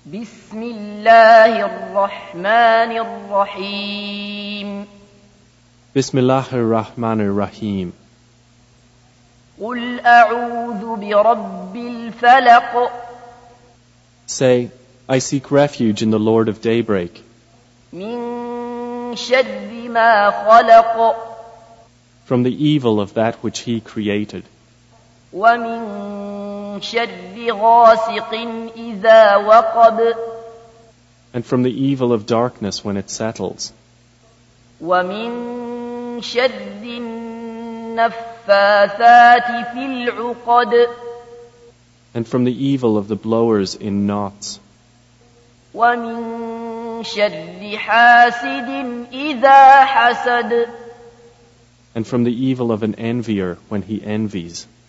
بسم الله الرحمن الرحيم بسم الله الرحمن الرحيم قل أعوذ برب الفلق Say, I seek refuge in the Lord of Daybreak من شر ما خلق from the evil of that which He created ومن شر غاسق إذا وقب and from the evil of darkness when it settles ومن شر النفاثات في العقد and from the evil of the blowers in knots ومن شر حاسد إذا حسد and from the evil of an envier when he envies